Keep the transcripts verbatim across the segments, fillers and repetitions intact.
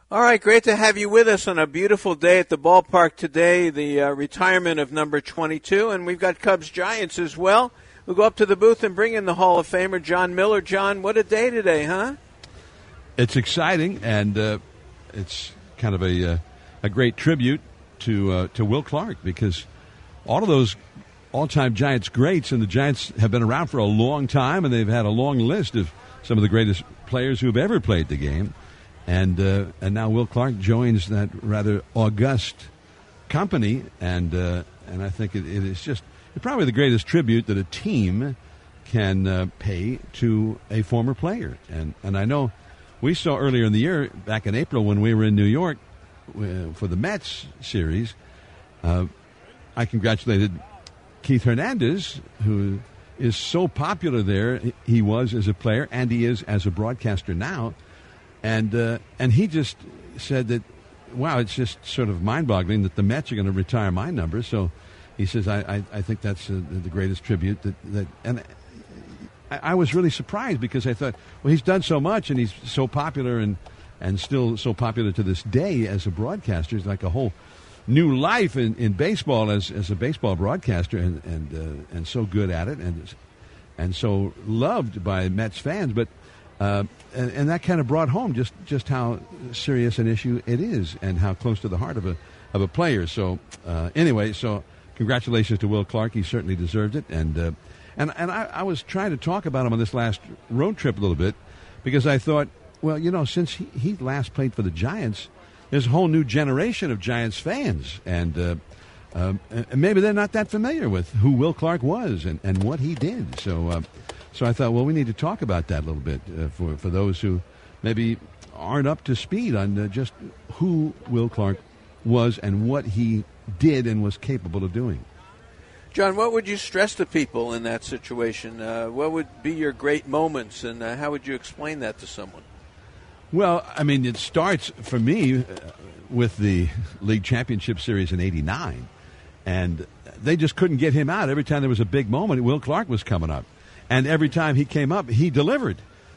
All right, great to have you with us on a beautiful day at the ballpark today, the uh, retirement of number twenty-two, and we've got Cubs-Giants as well. We'll go up to the booth and bring in the Hall of Famer, John Miller. John, what a day today, huh? It's exciting, and uh, it's kind of a uh, a great tribute to uh, to Will Clark, because all of those all-time Giants greats, and the Giants have been around for a long time, and they've had a long list of some of the greatest players who have ever played the game. And uh, and now Will Clark joins that rather august company, and uh, and I think it, it is just probably the greatest tribute that a team can uh, pay to a former player. And and I know we saw earlier in the year, back in April when we were in New York uh, for the Mets series, uh, I congratulated Keith Hernandez, who is so popular there. He was as a player, and he is as a broadcaster now. And uh, and he just said that, wow, it's just sort of mind-boggling that the Mets are going to retire my number. So he says, I, I, I think that's uh, the greatest tribute. That, that And I, I was really surprised, because I thought, well, he's done so much, and he's so popular and, and still so popular to this day as a broadcaster. It's like a whole new life in, in baseball as, as a baseball broadcaster, and and, uh, and so good at it, and, and so loved by Mets fans. But Uh, and, and that kind of brought home just, just how serious an issue it is, and how close to the heart of a of a player. So uh, anyway, so congratulations to Will Clark. He certainly deserved it. And uh, and and I, I was trying to talk about him on this last road trip a little bit, because I thought, well, you know, since he, he last played for the Giants, there's a whole new generation of Giants fans, and uh, um, and maybe they're not that familiar with who Will Clark was and, and what he did. So. Uh, So I thought, well, we need to talk about that a little bit uh, for, for those who maybe aren't up to speed on uh, just who Will Clark was and what he did and was capable of doing. John, what would you stress to people in that situation? Uh, what would be your great moments, and uh, how would you explain that to someone? Well, I mean, it starts for me uh, with the League Championship Series in eighty-nine, and they just couldn't get him out. Every time there was a big moment, Will Clark was coming up. And every time he came up, he delivered.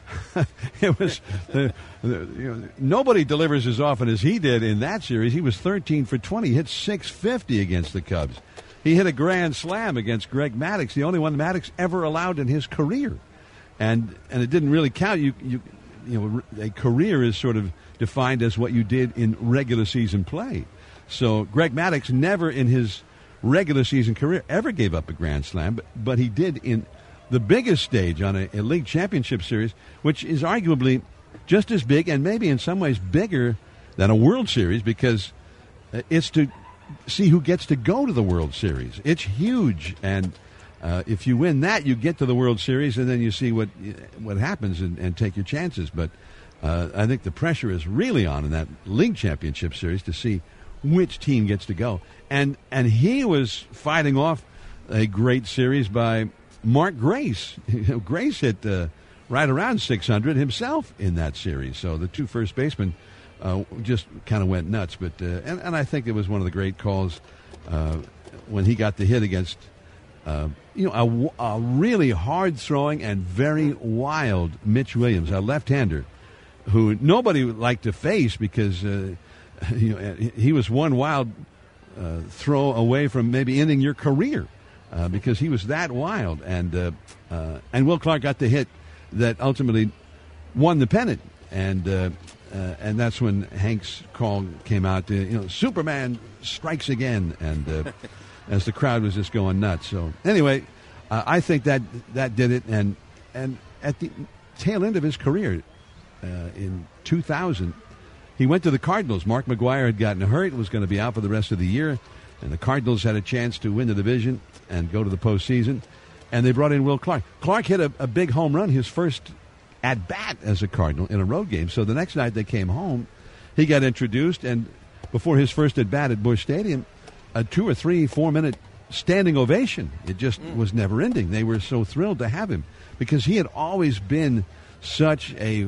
It was the, the, you know, nobody delivers as often as he did in that series. He was thirteen for twenty, hit six fifty against the Cubs. He hit a grand slam against Greg Maddux, the only one Maddux ever allowed in his career, and and it didn't really count. You you you know, a career is sort of defined as what you did in regular season play. So Greg Maddux never in his regular season career ever gave up a grand slam, but but he did in the biggest stage on a, a league championship series, which is arguably just as big and maybe in some ways bigger than a World Series, because it's to see who gets to go to the World Series. It's huge, and uh, if you win that, you get to the World Series, and then you see what what happens and, and take your chances. But uh, I think the pressure is really on in that league championship series to see which team gets to go. And and he was fighting off a great series by Mark Grace. Grace hit uh, right around six hundred himself in that series. So the two first basemen uh, just kind of went nuts. But uh, and, and I think it was one of the great calls uh, when he got the hit against uh, you know a, a really hard throwing and very wild Mitch Williams, a left-hander who nobody would like to face, because uh, you know he was one wild uh, throw away from maybe ending your career. Uh, because he was that wild, and uh, uh, and Will Clark got the hit that ultimately won the pennant, and uh, uh, and that's when Hank's call came out. To, you know, Superman strikes again, and uh, as the crowd was just going nuts. So anyway, uh, I think that that did it, and and at the tail end of his career uh, in two thousand, he went to the Cardinals. Mark McGwire had gotten hurt, was going to be out for the rest of the year, and the Cardinals had a chance to win the division and go to the postseason, and they brought in Will Clark. Clark hit a, a big home run, his first at-bat as a Cardinal in a road game. So the next night they came home, he got introduced, and before his first at-bat at Busch Stadium, a two- or three, four-minute standing ovation. It just mm. was never-ending. They were so thrilled to have him, because he had always been such a uh,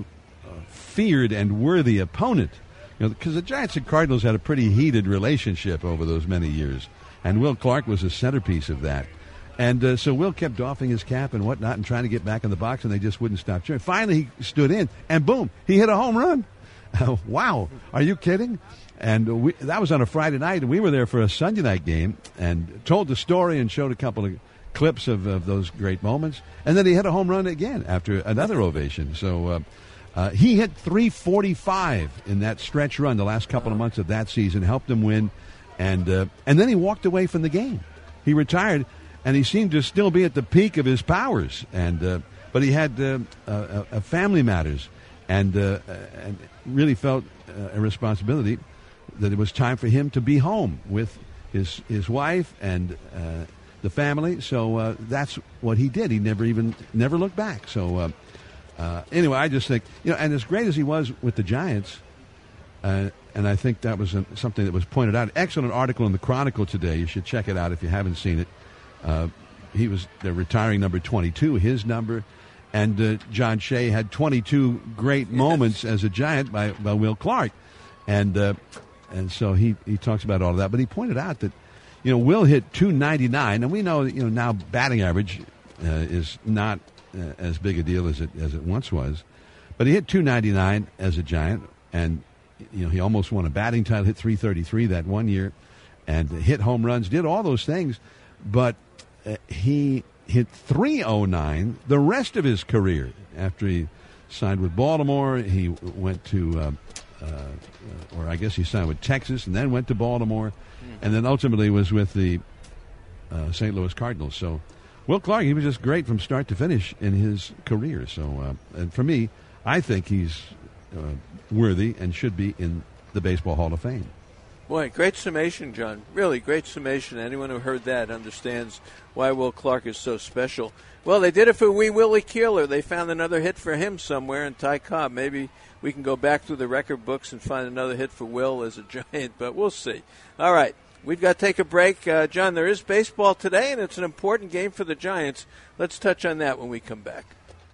feared and worthy opponent. You know, because the Giants and Cardinals had a pretty heated relationship over those many years, and Will Clark was a centerpiece of that. And uh, so Will kept doffing his cap and whatnot and trying to get back in the box, and they just wouldn't stop cheering. Finally, he stood in, and boom, he hit a home run. Wow, are you kidding? And we, that was on a Friday night, and we were there for a Sunday night game and told the story and showed a couple of clips of, of those great moments. And then he hit a home run again after another ovation. So uh, uh, he hit three forty-five in that stretch run the last couple of months of that season, helped him win. And, uh, and then he walked away from the game. He retired, and he seemed to still be at the peak of his powers. And uh, but he had uh, uh, uh, family matters and, uh, and really felt uh, a responsibility that it was time for him to be home with his his wife and uh, the family. So uh, that's what he did. He never even never looked back. So uh, uh, anyway, I just think, you know, and as great as he was with the Giants, uh, and I think that was a, something that was pointed out. Excellent article in the Chronicle today. You should check it out if you haven't seen it. Uh, he was they're retiring number twenty-two, his number. And uh, John Shea had twenty-two great moments as a Giant by, by Will Clark. And uh, And so he, he talks about all of that. But he pointed out that, you know, Will hit two ninety-nine. And we know that, you know, now batting average uh, is not uh, as big a deal as it as it once was. But he hit two ninety-nine as a Giant. And, you know, he almost won a batting title, hit three thirty-three that one year. And hit home runs, did all those things. But uh, he hit three oh nine the rest of his career. After he signed with Baltimore, he went to... Uh, Uh, or I guess he signed with Texas and then went to Baltimore and then ultimately was with the uh, Saint Louis Cardinals. So Will Clark, he was just great from start to finish in his career. So uh, and for me, I think he's uh, worthy and should be in the Baseball Hall of Fame. Boy, great summation, John. Really great summation. Anyone who heard that understands why Will Clark is so special. Well, they did it for wee Willie Keeler. They found another hit for him somewhere in Ty Cobb. Maybe we can go back through the record books and find another hit for Will as a Giant, but we'll see. All right, we've got to take a break. Uh, John, there is baseball today, and it's an important game for the Giants. Let's touch on that when we come back.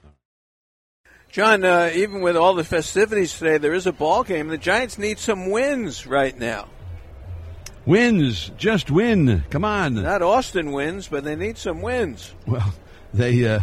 John, uh, even with all the festivities today, there is a ball game. The Giants need some wins right now. Wins, just win. Come on. Not Austin wins, but they need some wins. Well, they, uh,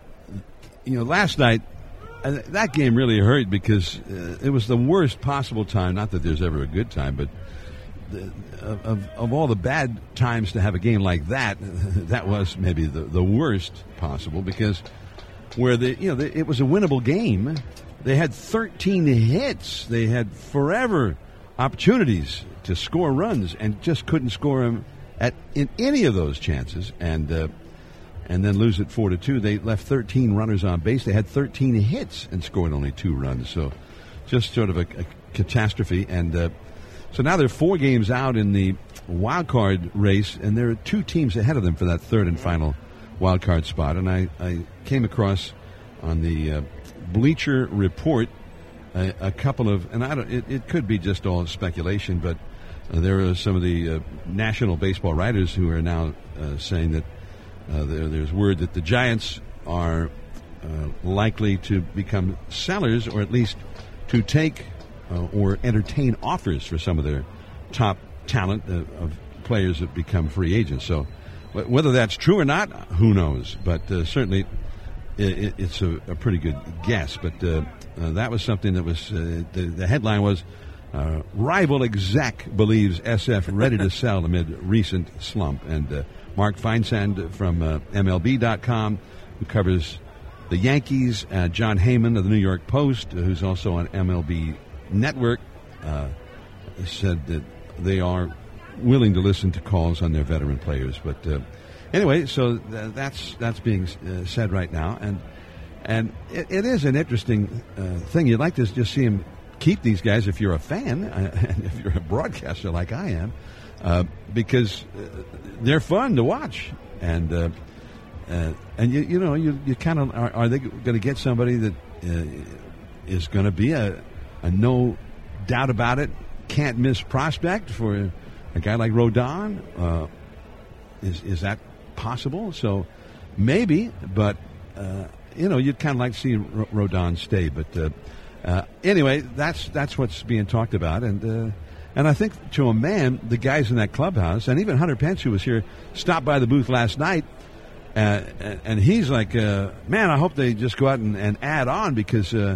you know, last night, uh, that game really hurt because uh, it was the worst possible time. Not that there's ever a good time, but the, of, of all the bad times to have a game like that, that was maybe the, the worst possible because where the, you know, the, it was a winnable game. They had thirteen hits. They had forever opportunities to score runs and just couldn't score them at in any of those chances, and uh, and then lose it four to two. They left thirteen runners on base. They had thirteen hits and scored only two runs. So, just sort of a, a catastrophe. And uh, so now they're four games out in the wild card race, and there are two teams ahead of them for that third and final wild card spot. And I, I came across on the uh, Bleacher Report a, a couple of, and I don't. It, it could be just all speculation, but. Uh, there are some of the uh, national baseball writers who are now uh, saying that uh, there, there's word that the Giants are uh, likely to become sellers, or at least to take uh, or entertain offers for some of their top talent uh, of players that become free agents. So whether that's true or not, who knows? But uh, certainly it, it's a, a pretty good guess. But uh, uh, that was something that was, uh, the, the headline was, Uh, rival exec believes S F ready to sell amid recent slump. And uh, Mark Feinsand from uh, M L B dot com, who covers the Yankees, uh, John Heyman of the New York Post, uh, who's also on M L B Network, uh, said that they are willing to listen to calls on their veteran players. But uh, anyway, so th- that's that's being uh, said right now. And, and it, it is an interesting uh, thing. You'd like to just see him keep these guys if you're a fan and if you're a broadcaster like I am, uh, because uh, they're fun to watch. And uh, uh, and you you know you you kind of are, are they going to get somebody that uh, is going to be a a no doubt about it, can't miss prospect for a guy like Rodon? Uh, is is that possible? So maybe, but uh, you know you'd kind of like to see R- Rodon stay, but. Uh, Uh, anyway, that's that's what's being talked about, and uh, and I think to a man, the guys in that clubhouse, and even Hunter Pence, who was here, stopped by the booth last night, uh, and he's like, uh, man, I hope they just go out and, and add on because uh,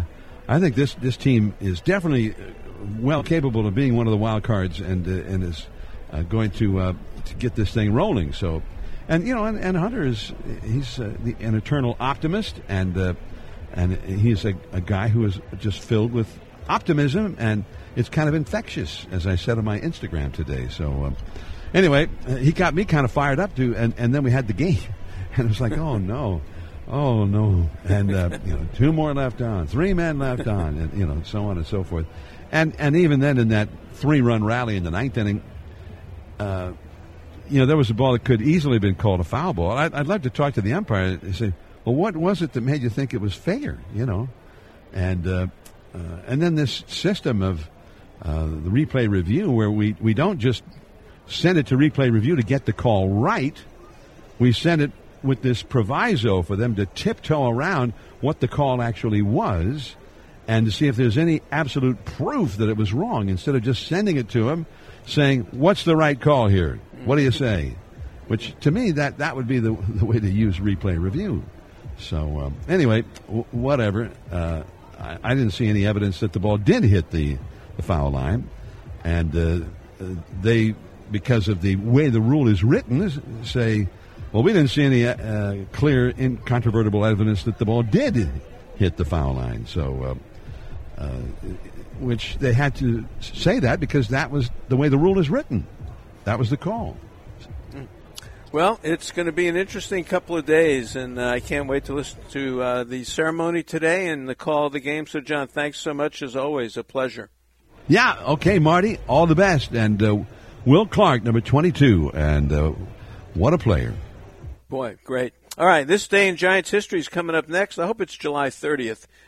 I think this, this team is definitely well capable of being one of the wild cards, and uh, and is uh, going to uh, to get this thing rolling. So, and you know, and, and Hunter is he's uh, the, an eternal optimist, and uh, and he's a, a guy who is just filled with optimism, and it's kind of infectious, as I said on my Instagram today. So, um, anyway, he got me kind of fired up too, and and then we had the game, and it was like, oh no. Oh, no. And, uh, you know, two more left on, three men left on, and, you know, so on and so forth. And and even then in that three-run rally in the ninth inning, uh, you know, there was a ball that could easily have been called a foul ball. I'd, I'd like to talk to the umpire and say, well, what was it that made you think it was fair, you know? And uh, uh, and then this system of uh, the replay review where we, we don't just send it to replay review to get the call right. We send it with this proviso for them to tiptoe around what the call actually was and to see if there's any absolute proof that it was wrong, instead of just sending it to them saying, what's the right call here? What do you say? Which, to me, that, that would be the, the way to use replay review. So, um, anyway, w- whatever. Uh, I, I didn't see any evidence that the ball did hit the, the foul line. And uh, they, because of the way the rule is written, say, well, we didn't see any uh, clear, incontrovertible evidence that the ball did hit the foul line. So, uh, uh, which they had to say that because that was the way the rule is written. That was the call. Well, it's going to be an interesting couple of days, and uh, I can't wait to listen to uh, the ceremony today and the call of the game. So, John, thanks so much, as always. A pleasure. Yeah, okay, Marty. All the best. And uh, Will Clark, number twenty-two, and uh, what a player. Boy, great. All right, this day in Giants history is coming up next. I hope it's July thirtieth.